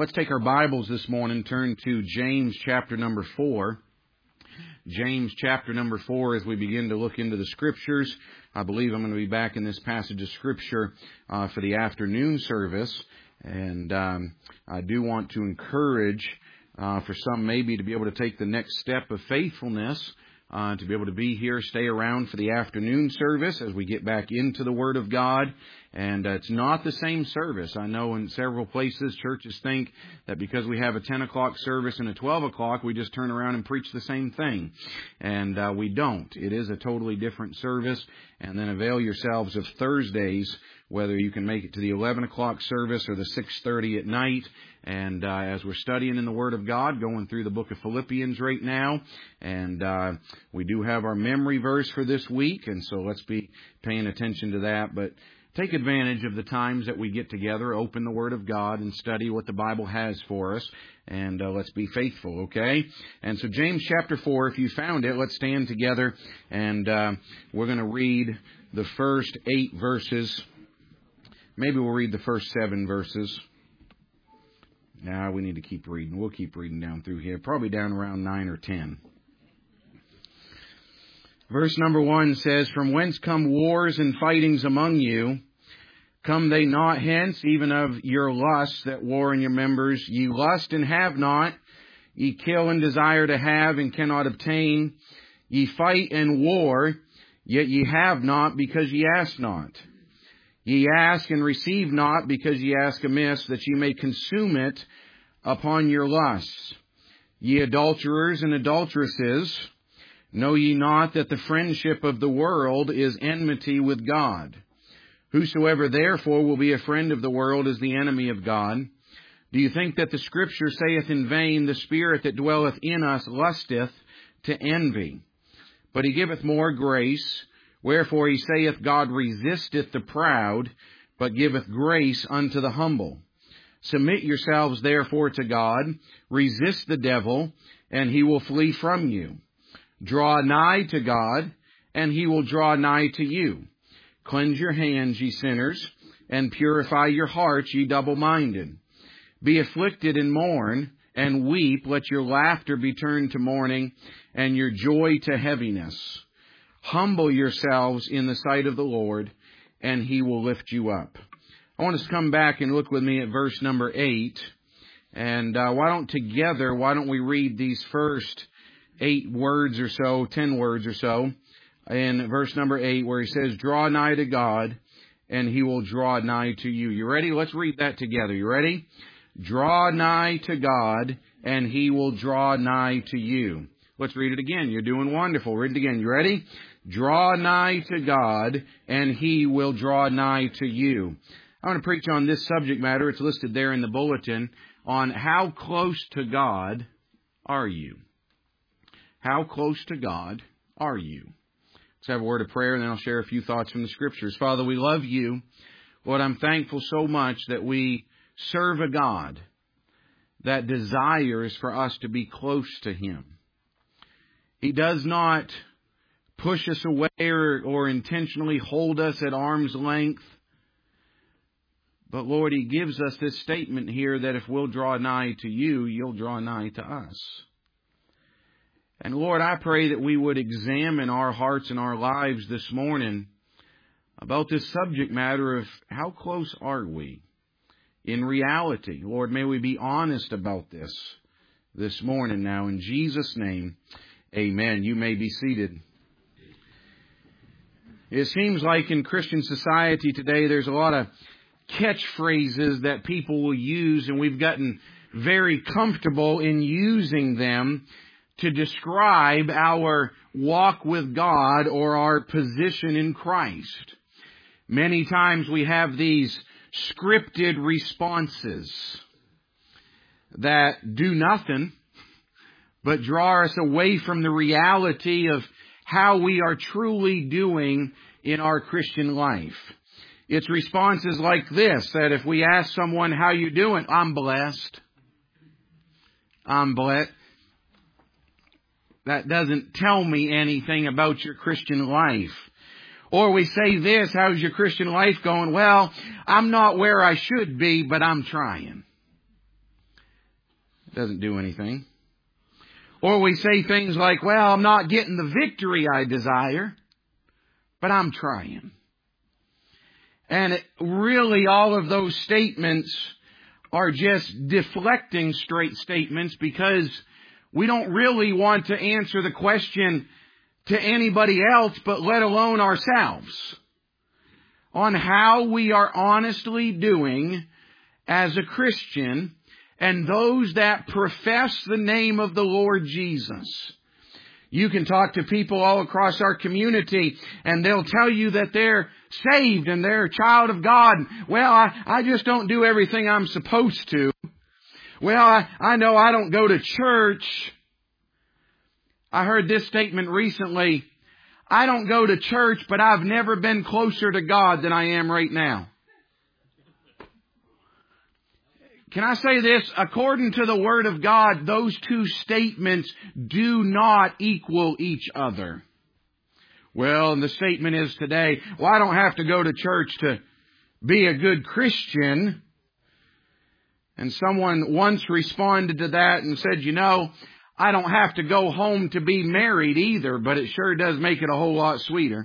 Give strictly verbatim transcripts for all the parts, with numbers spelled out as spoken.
Let's take our Bibles this morning, turn to James chapter number four. James chapter number four, as we begin to look into the Scriptures. I believe I'm going to be back in this passage of Scripture uh, for the afternoon service. And um, I do want to encourage uh, for some maybe to be able to take the next step of faithfulness, uh, to be able to be here, stay around for the afternoon service as we get back into the Word of God. And uh, it's not the same service. I know in several places churches think that because we have a ten o'clock service and a twelve o'clock, we just turn around and preach the same thing. And uh, we don't. It is a totally different service. And then avail yourselves of Thursdays, whether you can make it to the eleven o'clock service or the six thirty at night. And uh, as we're studying in the Word of God, going through the book of Philippians right now, and uh, we do have our memory verse for this week, and so let's be paying attention to that. But take advantage of the times that we get together, open the Word of God, and study what the Bible has for us. And uh, let's be faithful, okay? And so James chapter four, if you found it, let's stand together. And uh, we're going to read the first eight verses. Maybe we'll read the first seven verses. Now we need to keep reading. We'll keep reading down through here. Probably down around nine or ten. Verse number one says, "From whence come wars and fightings among you? Come they not hence, even of your lusts that war in your members? Ye lust and have not. Ye kill and desire to have and cannot obtain. Ye fight and war, yet ye have not, because ye ask not. Ye ask and receive not, because ye ask amiss, that ye may consume it upon your lusts. Ye adulterers and adulteresses, know ye not that the friendship of the world is enmity with God? Whosoever therefore will be a friend of the world is the enemy of God. Do you think that the Scripture saith in vain, the Spirit that dwelleth in us lusteth to envy? But he giveth more grace. Wherefore he saith, God resisteth the proud, but giveth grace unto the humble. Submit yourselves therefore to God. Resist the devil, and he will flee from you. Draw nigh to God, and he will draw nigh to you. Cleanse your hands, ye sinners, and purify your hearts, ye double-minded. Be afflicted and mourn, and weep. Let your laughter be turned to mourning, and your joy to heaviness. Humble yourselves in the sight of the Lord, and he will lift you up." I want us to come back and look with me at verse number eight. And uh, why don't together, why don't we read these first eight words or so, ten words or so, in verse number eight, where he says, "Draw nigh to God, and he will draw nigh to you." You ready? Let's read that together. You ready? Draw nigh to God, and he will draw nigh to you. Let's read it again. You're doing wonderful. Read it again. You ready? Draw nigh to God, and he will draw nigh to you. I want to preach on this subject matter. It's listed there in the bulletin, on how close to God are you? How close to God are you? Let's have a word of prayer, and then I'll share a few thoughts from the Scriptures. Father, we love you. Lord, I'm thankful so much that we serve a God that desires for us to be close to him. He does not push us away or, or intentionally hold us at arm's length. But Lord, he gives us this statement here that if we'll draw nigh to you, you'll draw nigh to us. And Lord, I pray that we would examine our hearts and our lives this morning about this subject matter of how close are we in reality. Lord, may we be honest about this this morning now. In Jesus' name, amen. You may be seated. It seems like in Christian society today there's a lot of catchphrases that people will use, and we've gotten very comfortable in using them to describe our walk with God or our position in Christ. Many times we have these scripted responses that do nothing but draw us away from the reality of how we are truly doing in our Christian life. It's responses like this, that if we ask someone, "How you doing?" "I'm blessed." "I'm blessed." That doesn't tell me anything about your Christian life. Or we say this, "How's your Christian life going?" "Well, I'm not where I should be, but I'm trying." Doesn't do anything. Or we say things like, well, I'm not getting the victory I desire, but I'm trying. And it, really all of those statements are just deflecting straight statements because we don't really want to answer the question to anybody else, but let alone ourselves, on how we are honestly doing as a Christian and those that profess the name of the Lord Jesus. You can talk to people all across our community and they'll tell you that they're saved and they're a child of God. Well, I, I just don't do everything I'm supposed to. Well, I, I know I don't go to church. I heard this statement recently. I don't go to church, but I've never been closer to God than I am right now. Can I say this? According to the Word of God, those two statements do not equal each other. Well, and the statement is today, well, I don't have to go to church to be a good Christian. And someone once responded to that and said, you know, I don't have to go home to be married either, but it sure does make it a whole lot sweeter.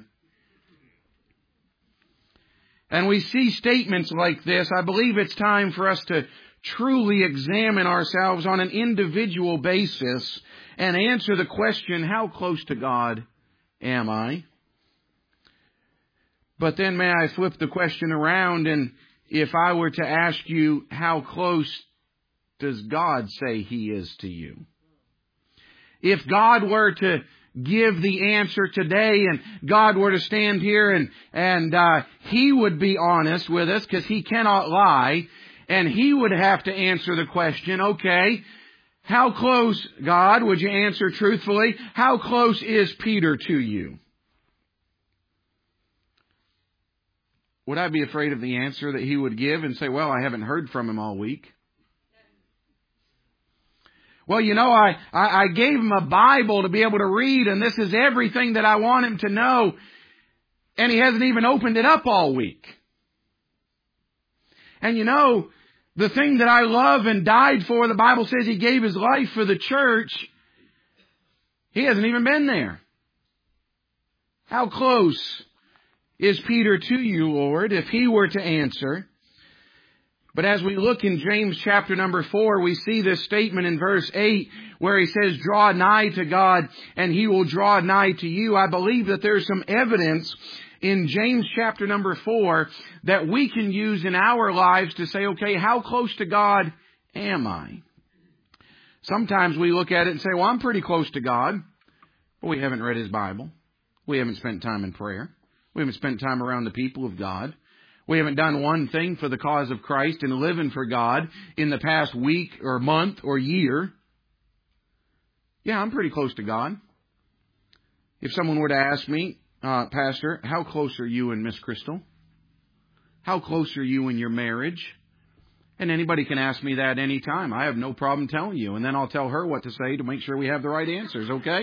And we see statements like this. I believe it's time for us to truly examine ourselves on an individual basis and answer the question, how close to God am I? But then may I flip the question around, and if I were to ask you, how close does God say He is to you? If God were to give the answer today and God were to stand here and, and uh, He would be honest with us because He cannot lie, and He would have to answer the question, okay, how close, God, would you answer truthfully, how close is Peter to you? Would I be afraid of the answer that He would give and say, well, I haven't heard from him all week? Well, you know, I, I, I gave him a Bible to be able to read, and this is everything that I want him to know, and he hasn't even opened it up all week. And you know, the thing that I love and died for, the Bible says He gave His life for the church. He hasn't even been there. How close is Peter to you, Lord, if he were to answer? But as we look in James chapter number four, we see this statement in verse eight where he says, draw nigh to God and He will draw nigh to you. I believe that there's some evidence in James chapter number four that we can use in our lives to say, okay, how close to God am I? Sometimes we look at it and say, well, I'm pretty close to God, but we haven't read His Bible. We haven't spent time in prayer. We haven't spent time around the people of God. We haven't done one thing for the cause of Christ and living for God in the past week or month or year. Yeah, I'm pretty close to God. If someone were to ask me, uh, Pastor, how close are you and Miss Crystal? How close are you in your marriage? And anybody can ask me that anytime. I have no problem telling you. And then I'll tell her what to say to make sure we have the right answers, okay?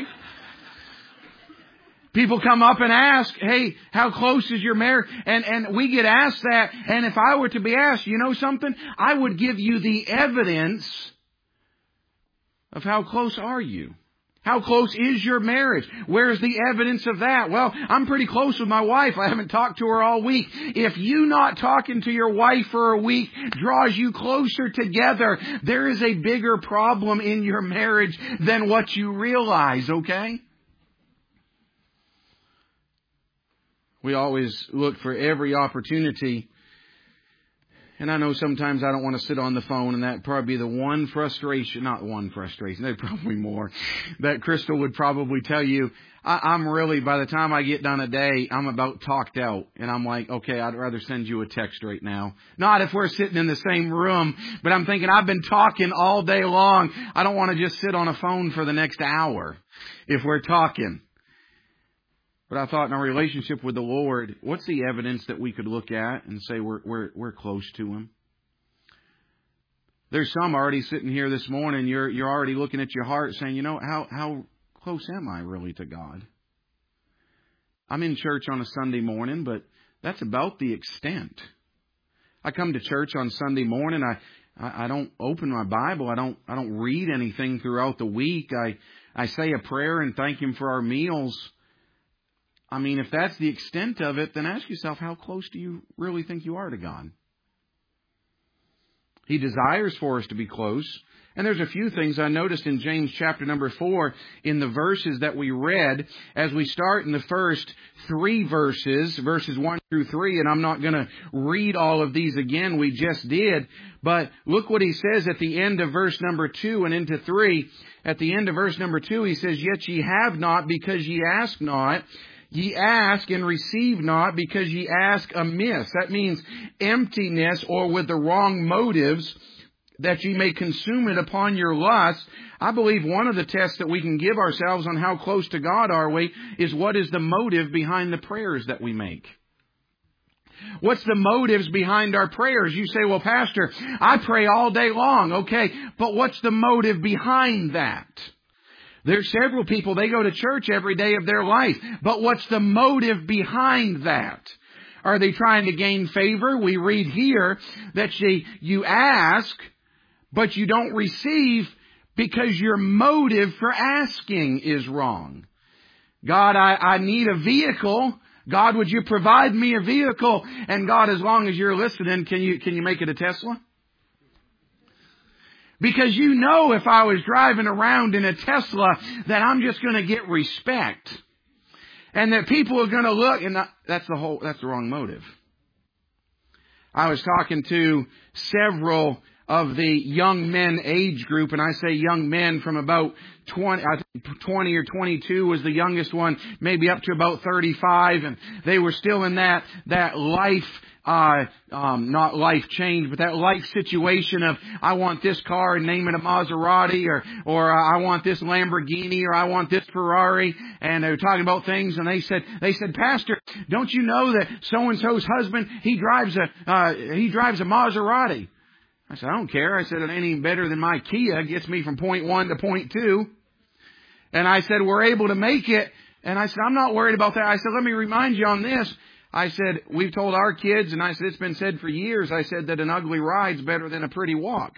People come up and ask, hey, how close is your marriage? And, and we get asked that. And if I were to be asked, you know something? I would give you the evidence of how close are you. How close is your marriage? Where's the evidence of that? Well, I'm pretty close with my wife. I haven't talked to her all week. If you not talking to your wife for a week draws you closer together, there is a bigger problem in your marriage than what you realize, okay? We always look for every opportunity. And I know sometimes I don't want to sit on the phone, and that'd probably be the one frustration, not one frustration, there's probably more, that Crystal would probably tell you, I, I'm really, by the time I get done a day, I'm about talked out. And I'm like, okay, I'd rather send you a text right now. Not if we're sitting in the same room, but I'm thinking I've been talking all day long. I don't want to just sit on a phone for the next hour if we're talking. But I thought in our relationship with the Lord, what's the evidence that we could look at and say we're we're we're close to Him? There's some already sitting here this morning. You're you're already looking at your heart, saying, you know, how how close am I really to God? I'm in church on a Sunday morning, but that's about the extent. I come to church on Sunday morning. I I, I don't open my Bible. I don't, I don't read anything throughout the week. I, I say a prayer and thank Him for our meals. I mean, if that's the extent of it, then ask yourself, how close do you really think you are to God? He desires for us to be close. And there's a few things I noticed in James chapter number four in the verses that we read as we start in the first three verses, verses one through three, and I'm not going to read all of these again. We just did. But look what he says at the end of verse number two and into three. At the end of verse number two, he says, "Yet ye have not because ye ask not. Ye ask and receive not because ye ask amiss." That means emptiness or with the wrong motives, that ye may consume it upon your lust. I believe one of the tests that we can give ourselves on how close to God are we is what is the motive behind the prayers that we make. What's the motives behind our prayers? You say, well, Pastor, I pray all day long. Okay, but what's the motive behind that? There's several people, they go to church every day of their life. But what's the motive behind that? Are they trying to gain favor? We read here that you, you ask, but you don't receive because your motive for asking is wrong. God, I, I need a vehicle. God, would you provide me a vehicle? And God, as long as you're listening, can you, can you make it a Tesla? Because you know if I was driving around in a Tesla that I'm just going to get respect. And that people are going to look, and that's the whole, that's the wrong motive. I was talking to several of the young men age group, and I say young men from about twenty, I think twenty or twenty-two was the youngest one, maybe up to about thirty-five, and they were still in that, that life, uh, um, not life change, but that life situation of, I want this car and name it a Maserati, or, or uh, I want this Lamborghini, or I want this Ferrari, and they were talking about things, and they said, they said, Pastor, don't you know that so-and-so's husband, he drives a, uh, he drives a Maserati? I said, I don't care. I said, it ain't even better than my Kia. It gets me from point one to point two. And I said, we're able to make it. And I said, I'm not worried about that. I said, let me remind you on this. I said, we've told our kids, and I said, it's been said for years, I said that an ugly ride's better than a pretty walk.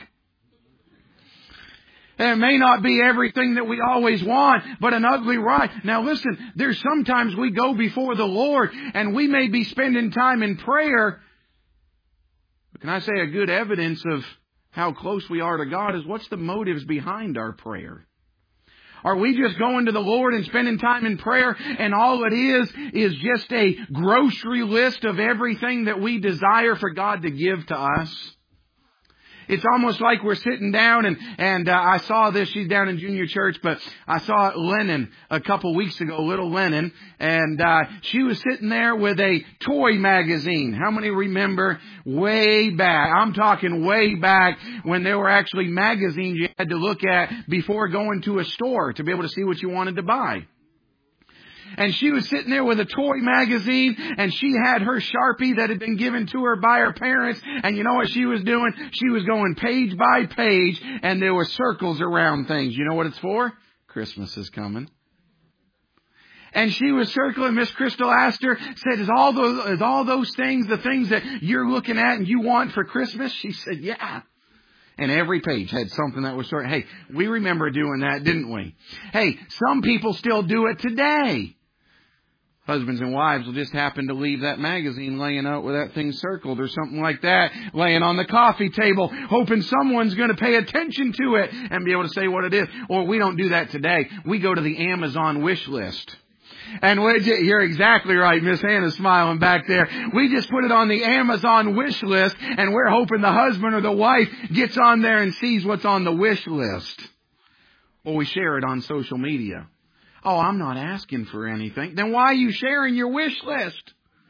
And it may not be everything that we always want, but an ugly ride. Now listen, there's sometimes we go before the Lord, and we may be spending time in prayer. But can I say a good evidence of how close we are to God is what's the motives behind our prayer? Are we just going to the Lord and spending time in prayer and all it is is just a grocery list of everything that we desire for God to give to us? It's almost like we're sitting down and, and uh, I saw this, she's down in junior church, but I saw Lennon a couple weeks ago, little Lennon, and uh, she was sitting there with a toy magazine. How many remember way back? I'm talking way back when there were actually magazines you had to look at before going to a store to be able to see what you wanted to buy. And she was sitting there with a toy magazine, and she had her Sharpie that had been given to her by her parents. And you know what she was doing? She was going page by page, and there were circles around things. You know what it's for? Christmas is coming. And she was circling. Miss Crystal asked her, said, is all those, is all those things the things that you're looking at and you want for Christmas? She said, yeah. And every page had something that was sort of, hey, we remember doing that, didn't we? Hey, some people still do it today. Husbands and wives will just happen to leave that magazine laying out with that thing circled or something like that, laying on the coffee table, hoping someone's going to pay attention to it and be able to say what it is. Or we don't do that today. We go to the Amazon wish list. And you're exactly right. Miss Hannah's smiling back there. We just put it on the Amazon wish list, and we're hoping the husband or the wife gets on there and sees what's on the wish list. Or we share it on social media. Oh, I'm not asking for anything. Then why are you sharing your wish list?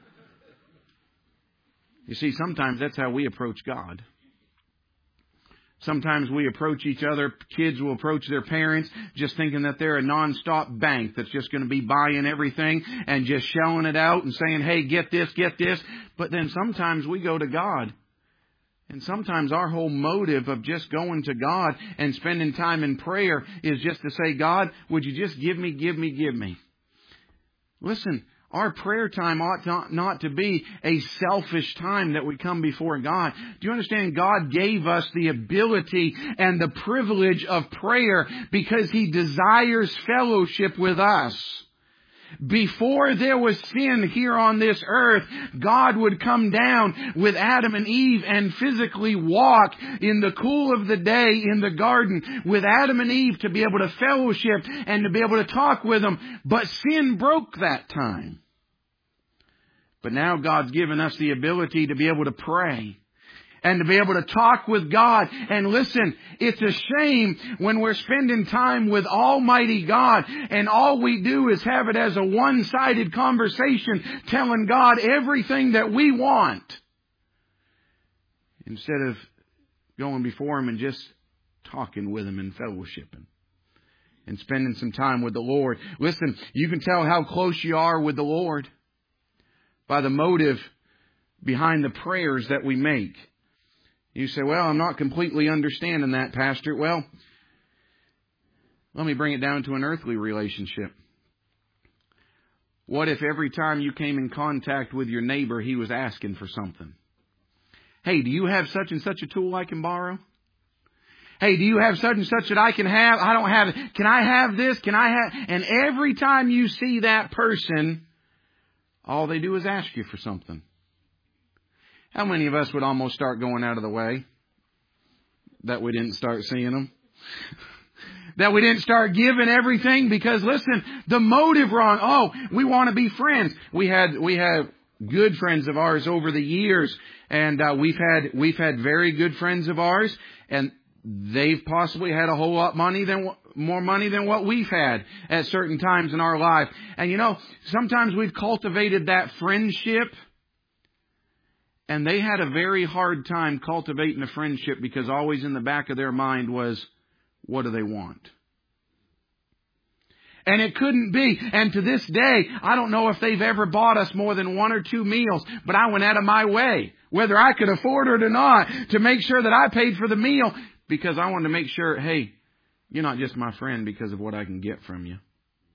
You see, sometimes that's how we approach God. Sometimes we approach each other. Kids will approach their parents just thinking that they're a nonstop bank that's just going to be buying everything and just shelling it out and saying, hey, get this, get this. But then sometimes we go to God. And sometimes our whole motive of just going to God and spending time in prayer is just to say, God, would you just give me, give me, give me. Listen, Our prayer time ought not, not to be a selfish time that we come before God. Do you understand? God gave us the ability and the privilege of prayer because He desires fellowship with us. Before there was sin here on this earth, God would come down with Adam and Eve and physically walk in the cool of the day in the garden with Adam and Eve to be able to fellowship and to be able to talk with them. But sin broke that time. But now God's given us the ability to be able to pray and to be able to talk with God. And listen, it's a shame when we're spending time with Almighty God and all we do is have it as a one-sided conversation telling God everything that we want, instead of going before Him and just talking with Him and fellowshipping and spending some time with the Lord. Listen, you can tell how close you are with the Lord by the motive behind the prayers that we make. You say, well, I'm not completely understanding that, Pastor. Well, let me bring it down to an earthly relationship. What if every time you came in contact with your neighbor, he was asking for something? Hey, do you have such and such a tool I can borrow? Hey, do you have such and such that I can have? I don't have it. Can I have this? Can I have? And every time you see that person, all they do is ask you for something. How many of us would almost start going out of the way that we didn't start seeing them? That we didn't start giving everything because, listen, the motive wrong. Oh, we want to be friends. We had we have good friends of ours over the years, and uh, we've had we've had very good friends of ours, and they've possibly had a whole lot money than more money than what we've had at certain times in our life. And you know, sometimes we've cultivated that friendship. And they had a very hard time cultivating a friendship because always in the back of their mind was, what do they want? And it couldn't be. And to this day, I don't know if they've ever bought us more than one or two meals, but I went out of my way, whether I could afford it or not, to make sure that I paid for the meal because I wanted to make sure, hey, you're not just my friend because of what I can get from you.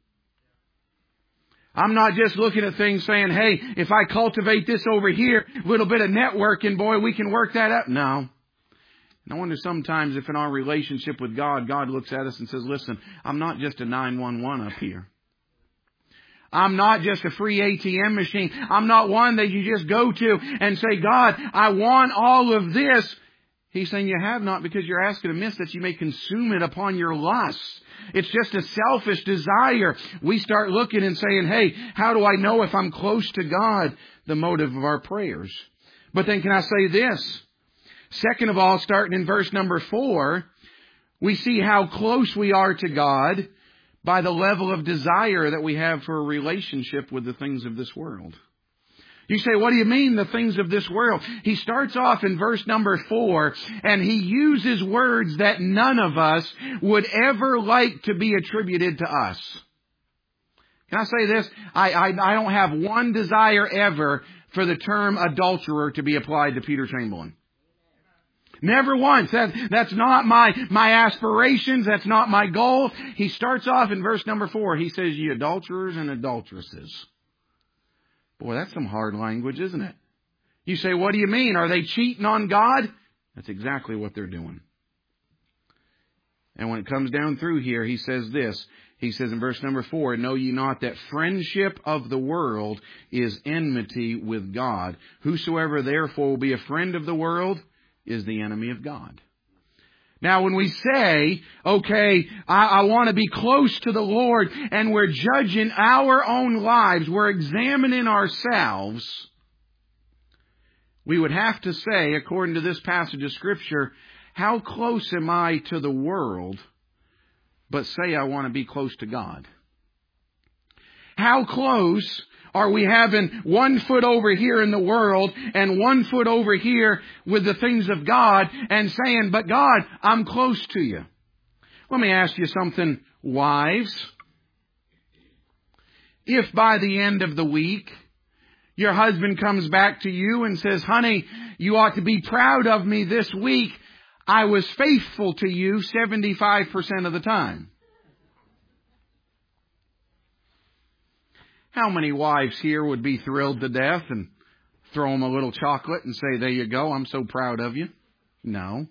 I'm not just looking at things saying, hey, if I cultivate this over here, a little bit of networking, boy, we can work that out. No. And I wonder sometimes if in our relationship with God, God looks at us and says, listen, I'm not just a nine one one up here. I'm not just a free A T M machine. I'm not one that you just go to and say, God, I want all of this. He's saying you have not because you're asking amiss that you may consume it upon your lusts. It's just a selfish desire. We start looking and saying, hey, how do I know if I'm close to God? The motive of our prayers. But then can I say this? Second of all, starting in verse number four, we see how close we are to God by the level of desire that we have for a relationship with the things of this world. You say, what do you mean, the things of this world? He starts off in verse number four, and he uses words that none of us would ever like to be attributed to us. Can I say this? I, I, I don't have one desire ever for the term adulterer to be applied to Peter Chamberlain. Never once. That, that's not my, my aspirations. That's not my goal. He starts off in verse number four. He says, ye adulterers and adulteresses. Boy, that's some hard language, isn't it? You say, what do you mean? Are they cheating on God? That's exactly what they're doing. And when it comes down through here, he says this. He says in verse number four, know ye not that friendship of the world is enmity with God? Whosoever therefore will be a friend of the world is the enemy of God. Now, when we say, okay, I, I want to be close to the Lord, and we're judging our own lives, we're examining ourselves, we would have to say, according to this passage of Scripture, how close am I to the world, but say I want to be close to God? How close are we having one foot over here in the world and one foot over here with the things of God and saying, but God, I'm close to you? Let me ask you something, wives. If by the end of the week your husband comes back to you and says, honey, you ought to be proud of me this week. I was faithful to you seventy-five percent of the time. How many wives here would be thrilled to death and throw them a little chocolate and say, there you go, I'm so proud of you? No.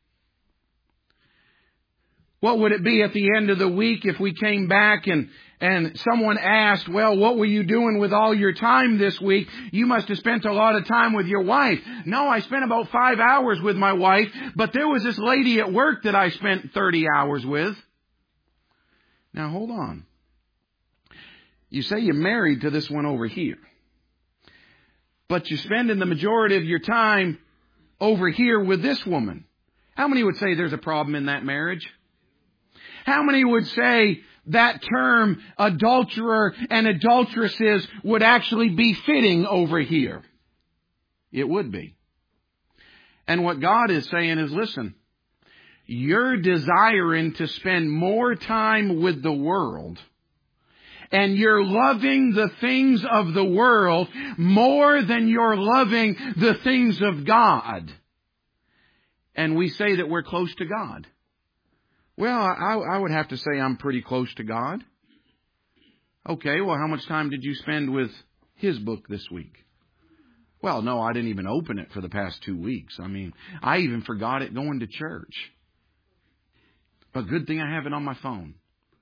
What would it be at the end of the week if we came back and, and someone asked, well, what were you doing with all your time this week? You must have spent a lot of time with your wife. No, I spent about five hours with my wife, but there was this lady at work that I spent thirty hours with. Now, hold on. You say you're married to this one over here, but you're spending the majority of your time over here with this woman. How many would say there's a problem in that marriage? How many would say that term adulterer and adulteresses would actually be fitting over here? It would be. And what God is saying is, listen, you're desiring to spend more time with the world, and you're loving the things of the world more than you're loving the things of God. And we say that we're close to God. Well, I, I would have to say I'm pretty close to God. Okay, well, how much time did you spend with His book this week? Well, no, I didn't even open it for the past two weeks. I mean, I even forgot it going to church. But good thing I have it on my phone.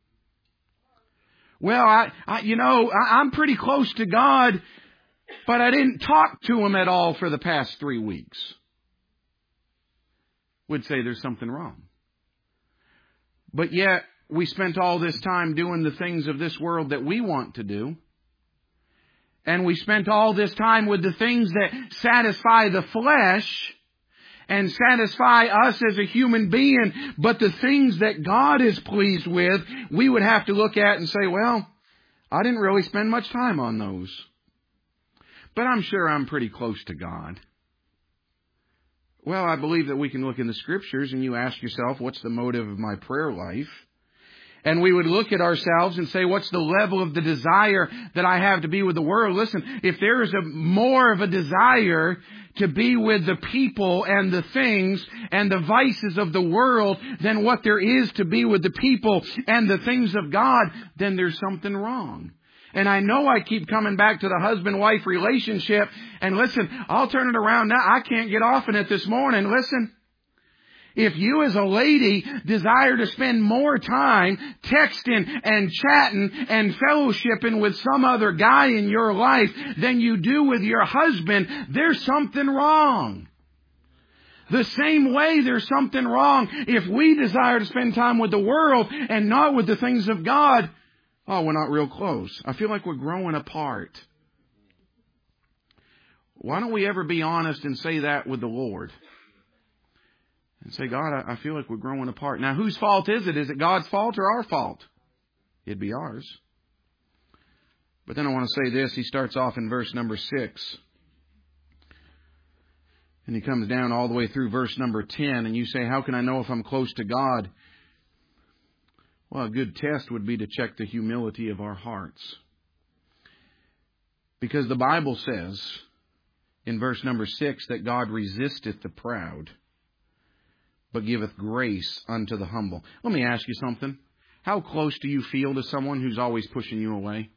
Well, I, I you know, I, I'm pretty close to God, but I didn't talk to Him at all for the past three weeks. Would say there's something wrong. But yet, we spent all this time doing the things of this world that we want to do. And we spent all this time with the things that satisfy the flesh and satisfy us as a human being. But the things that God is pleased with, we would have to look at and say, well, I didn't really spend much time on those. But I'm sure I'm pretty close to God. Well, I believe that we can look in the Scriptures and you ask yourself, what's the motive of my prayer life? And we would look at ourselves and say, what's the level of the desire that I have to be with the world? Listen, if there is a more of a desire to be with the people and the things and the vices of the world than what there is to be with the people and the things of God, then there's something wrong. And I know I keep coming back to the husband-wife relationship. And listen, I'll turn it around now. I can't get off in it this morning. Listen, if you as a lady desire to spend more time texting and chatting and fellowshipping with some other guy in your life than you do with your husband, there's something wrong. The same way there's something wrong if we desire to spend time with the world and not with the things of God. Oh, we're not real close. I feel like we're growing apart. Why don't we ever be honest and say that with the Lord? And say, God, I feel like we're growing apart. Now, whose fault is it? Is it God's fault or our fault? It'd be ours. But then I want to say this. He starts off in verse number six. And he comes down all the way through verse number ten. And you say, how can I know if I'm close to God? Well, a good test would be to check the humility of our hearts. Because the Bible says in verse number six that God resisteth the proud, but giveth grace unto the humble. Let me ask you something. How close do you feel to someone who's always pushing you away?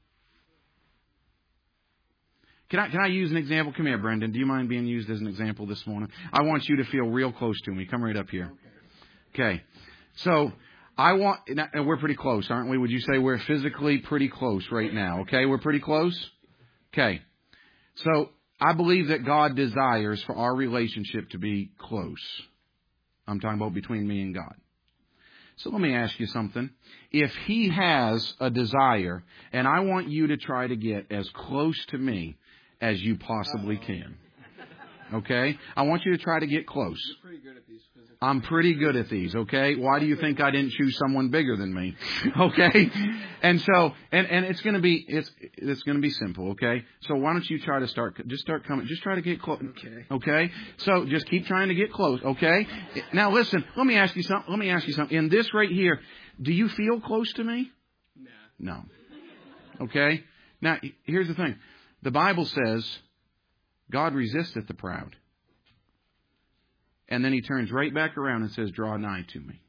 Can I, can I use an example? Come here, Brendan. Do you mind being used as an example this morning? I want you to feel real close to me. Come right up here. Okay. So, I want, and we're pretty close, aren't we? Would you say we're physically pretty close right now? Okay, we're pretty close? Okay. So, I believe that God desires for our relationship to be close. I'm talking about between me and God. So let me ask you something. If He has a desire, and I want you to try to get as close to me as you possibly can. Okay? I want you to try to get close. You're pretty good at these physical. I'm pretty good at these, okay? Why do you think I didn't choose someone bigger than me? Okay? And so, and, and it's going to be, it's, it's going to be simple, okay? So why don't you try to start, just start coming, just try to get close. Okay. Okay? So just keep trying to get close, okay? Now listen, let me ask you something, let me ask you something. In this right here, do you feel close to me? Nah. No. Okay? Now, here's the thing. The Bible says, God resisteth the proud. And then He turns right back around and says, draw nigh to me.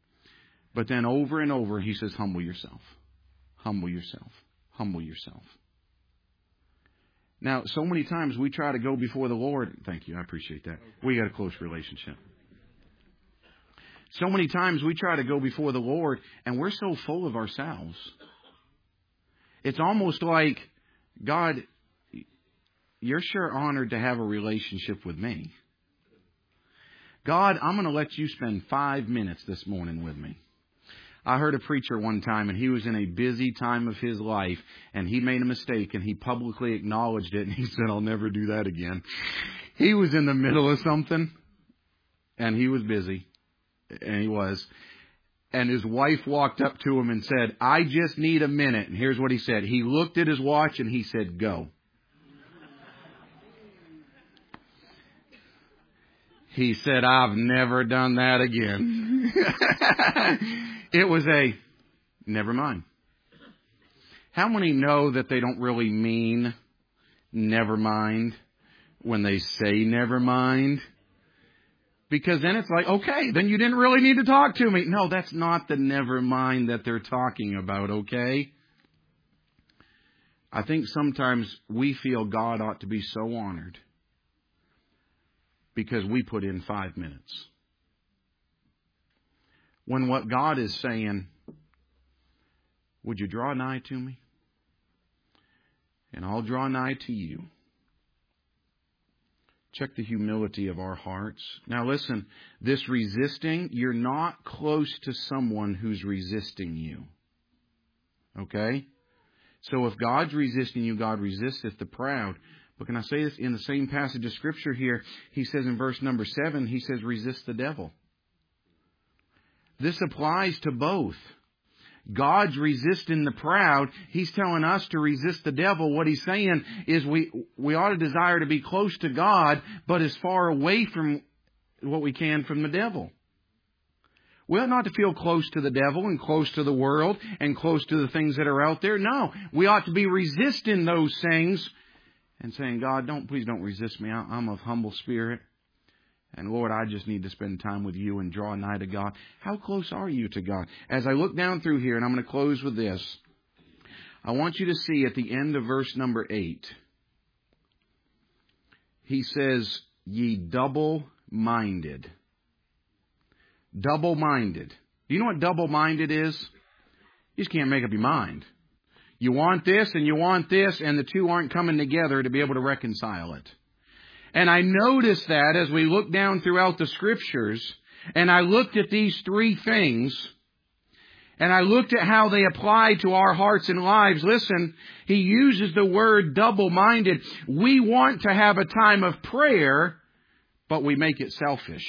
But then over and over He says, humble yourself. Humble yourself. Humble yourself. Now, so many times we try to go before the Lord. Thank you. I appreciate that. We got a close relationship. So many times we try to go before the Lord and we're so full of ourselves. It's almost like, God, you're sure honored to have a relationship with me. God, I'm going to let you spend five minutes this morning with me. I heard a preacher one time, and he was in a busy time of his life, and he made a mistake, and he publicly acknowledged it, and he said, I'll never do that again. He was in the middle of something, and he was busy, and he was. And his wife walked up to him and said, I just need a minute. And here's what he said. He looked at his watch, and he said, go. He said, I've never done that again. It was a, never mind. How many know that they don't really mean never mind when they say never mind? Because then it's like, okay, then you didn't really need to talk to me. No, that's not the never mind that they're talking about, okay? I think sometimes we feel God ought to be so honored because we put in five minutes. When what God is saying, would you draw nigh to me? And I'll draw nigh to you. Check the humility of our hearts. Now listen, this resisting, you're not close to someone who's resisting you. Okay? So if God's resisting you, God resisteth the proud. But can I say this? In the same passage of Scripture here, he says in verse number seven, he says, resist the devil. This applies to both. God's resisting the proud. He's telling us to resist the devil. What he's saying is we, we ought to desire to be close to God, but as far away from what we can from the devil. We ought not to feel close to the devil and close to the world and close to the things that are out there. No, we ought to be resisting those things and saying, God, don't please don't resist me. I'm of humble spirit. And Lord, I just need to spend time with you and draw nigh to God. How close are you to God? As I look down through here, and I'm going to close with this, I want you to see at the end of verse number eight, he says, ye double-minded. Double-minded. Do you know what double-minded is? You just can't make up your mind. You want this and you want this, and the two aren't coming together to be able to reconcile it. And I noticed that as we look down throughout the Scriptures, and I looked at these three things, and I looked at how they apply to our hearts and lives. Listen, he uses the word double-minded. We want to have a time of prayer, but we make it selfish.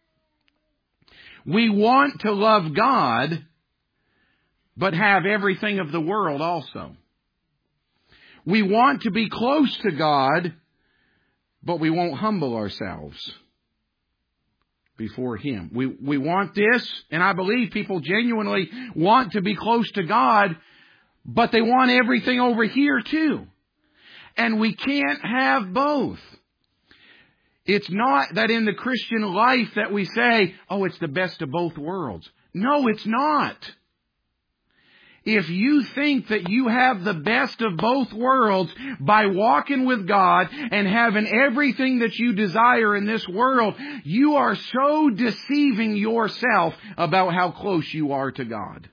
We want to love God, but have everything of the world also. We want to be close to God, but we won't humble ourselves before Him. We we want this, and I believe people genuinely want to be close to God, but they want everything over here too. And we can't have both. It's not that in the Christian life that we say, oh, it's the best of both worlds. No, it's not. If you think that you have the best of both worlds by walking with God and having everything that you desire in this world, you are so deceiving yourself about how close you are to God.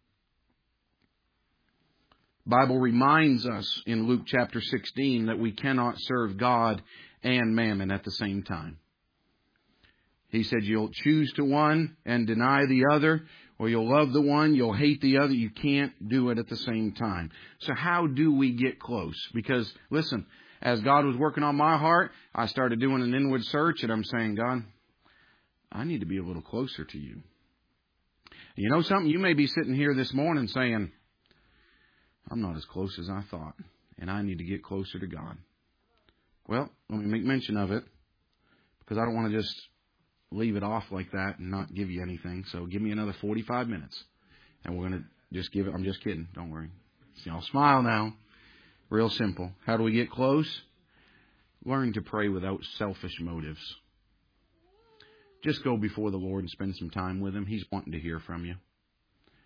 The Bible reminds us in Luke chapter sixteen that we cannot serve God and mammon at the same time. He said you'll choose to one and deny the other, or you'll love the one, you'll hate the other. You can't do it at the same time. So how do we get close? Because, listen, as God was working on my heart, I started doing an inward search, and I'm saying, God, I need to be a little closer to you. You know something? You may be sitting here this morning saying, I'm not as close as I thought, and I need to get closer to God. Well, let me make mention of it, because I don't want to just leave it off like that and not give you anything. So give me another forty-five minutes, and we're going to just give it. I'm just kidding. Don't worry. See, I'll smile now. Real simple. How do we get close? Learn to pray without selfish motives. Just go before the Lord and spend some time with Him. He's wanting to hear from you.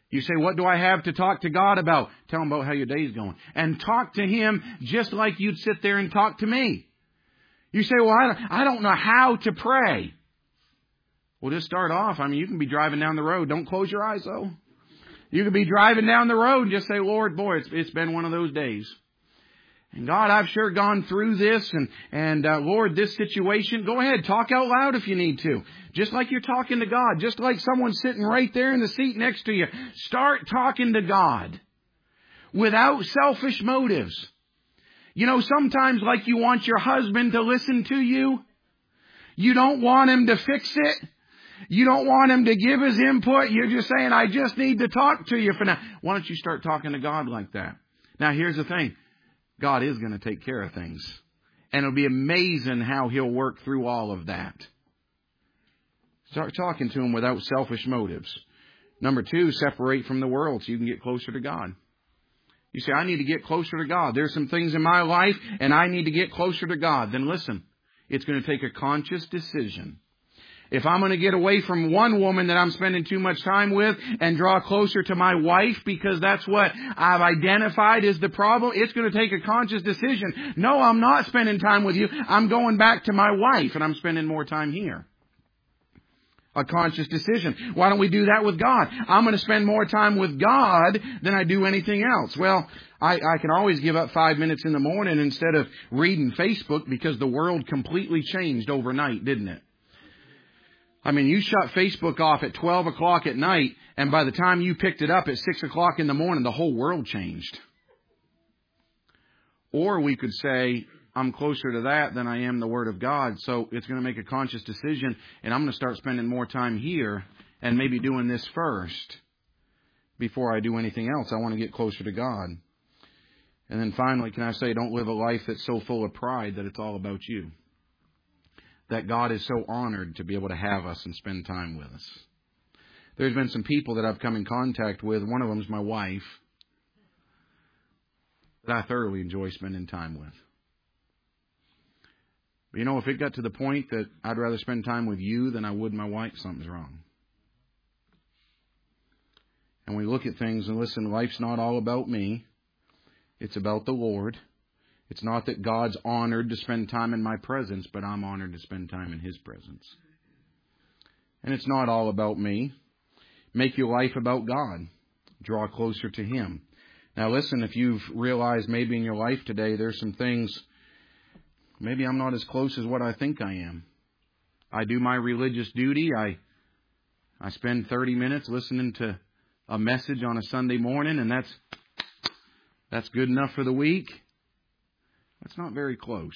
You say, what do I have to talk to God about? Tell Him about how your day's going. And talk to Him just like you'd sit there and talk to me. You say, well, I don't, I don't know how to pray. Well, just start off. I mean, you can be driving down the road. Don't close your eyes, though. You could be driving down the road and just say, Lord, boy, it's, it's been one of those days. And God, I've sure gone through this. And, and uh, Lord, this situation, go ahead, talk out loud if you need to. Just like you're talking to God. Just like someone sitting right there in the seat next to you. Start talking to God without selfish motives. You know, sometimes like you want your husband to listen to you. You don't want him to fix it. You don't want him to give his input. You're just saying, I just need to talk to you for now. Why don't you start talking to God like that? Now, here's the thing. God is going to take care of things. And it'll be amazing how He'll work through all of that. Start talking to Him without selfish motives. Number two, separate from the world so you can get closer to God. You say, I need to get closer to God. There's some things in my life and I need to get closer to God. Then listen, it's going to take a conscious decision. If I'm going to get away from one woman that I'm spending too much time with and draw closer to my wife because that's what I've identified as the problem, it's going to take a conscious decision. No, I'm not spending time with you. I'm going back to my wife and I'm spending more time here. A conscious decision. Why don't we do that with God? I'm going to spend more time with God than I do anything else. Well, I, I can always give up five minutes in the morning instead of reading Facebook because the world completely changed overnight, didn't it? I mean, you shut Facebook off at twelve o'clock at night, and by the time you picked it up at six o'clock in the morning, the whole world changed. Or we could say, I'm closer to that than I am the Word of God, so it's going to make a conscious decision, and I'm going to start spending more time here and maybe doing this first before I do anything else. I want to get closer to God. And then finally, can I say, don't live a life that's so full of pride that it's all about you. That God is so honored to be able to have us and spend time with us. There's been some people that I've come in contact with. One of them is my wife. That I thoroughly enjoy spending time with. But you know, if it got to the point that I'd rather spend time with you than I would my wife, something's wrong. And we look at things and listen, life's not all about me. It's about the Lord. It's not that God's honored to spend time in my presence, but I'm honored to spend time in His presence. And it's not all about me. Make your life about God. Draw closer to Him. Now listen, if you've realized maybe in your life today there's some things, maybe I'm not as close as what I think I am. I do my religious duty. I I spend thirty minutes listening to a message on a Sunday morning, and that's that's good enough for the week. That's not very close.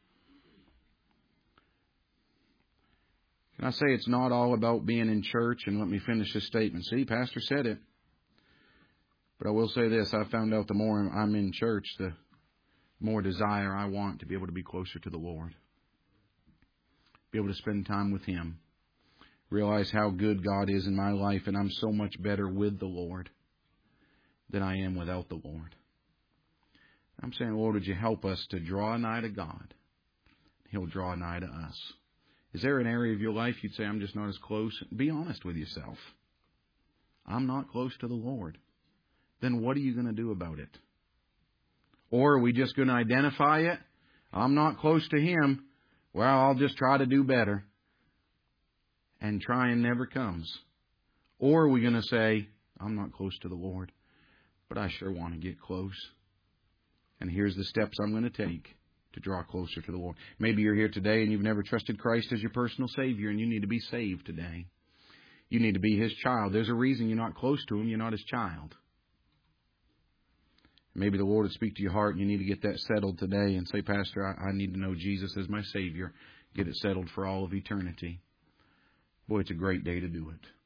Can I say it's not all about being in church? And let me finish this statement. See, Pastor said it. But I will say this. I found out the more I'm in church, the more desire I want to be able to be closer to the Lord. Be able to spend time with Him. Realize how good God is in my life. And I'm so much better with the Lord than I am without the Lord. I'm saying, Lord, would you help us to draw nigh to God? He'll draw nigh to us. Is there an area of your life you'd say, I'm just not as close? Be honest with yourself. I'm not close to the Lord. Then what are you going to do about it? Or are we just going to identify it? I'm not close to Him. Well, I'll just try to do better. And trying never comes. Or are we going to say, I'm not close to the Lord, but I sure want to get close. And here's the steps I'm going to take to draw closer to the Lord. Maybe you're here today and you've never trusted Christ as your personal Savior, and you need to be saved today. You need to be His child. There's a reason you're not close to Him. You're not His child. Maybe the Lord will speak to your heart and you need to get that settled today and say, Pastor, I, I need to know Jesus as my Savior. Get it settled for all of eternity. Boy, it's a great day to do it.